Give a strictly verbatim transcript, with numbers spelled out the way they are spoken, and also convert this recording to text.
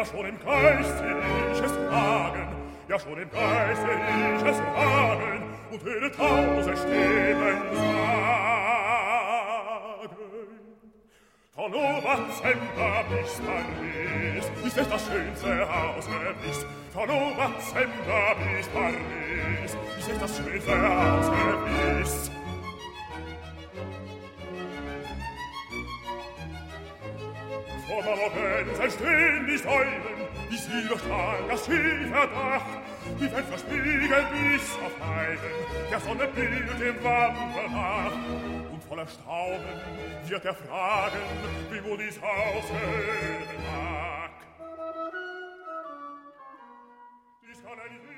ja schon im Geiste ich es fragen, ja schon im Geiste ich es fragen, und höre tausend Stimmen sagen. Von Oberzember bis Paris ist es das schönste Haus gewiss. Von Oberzember bis Paris ist es das schönste Haus gewiss. Vor Morgen stehen die Säulen, die sie durch das schiefe Dach, die Fenster spiegeln bis auf einen, der Sonne Bild im Wandel nach. Und voller Staunen wird er fragen, wie wohl dies Haus hören mag. Dies kann er nicht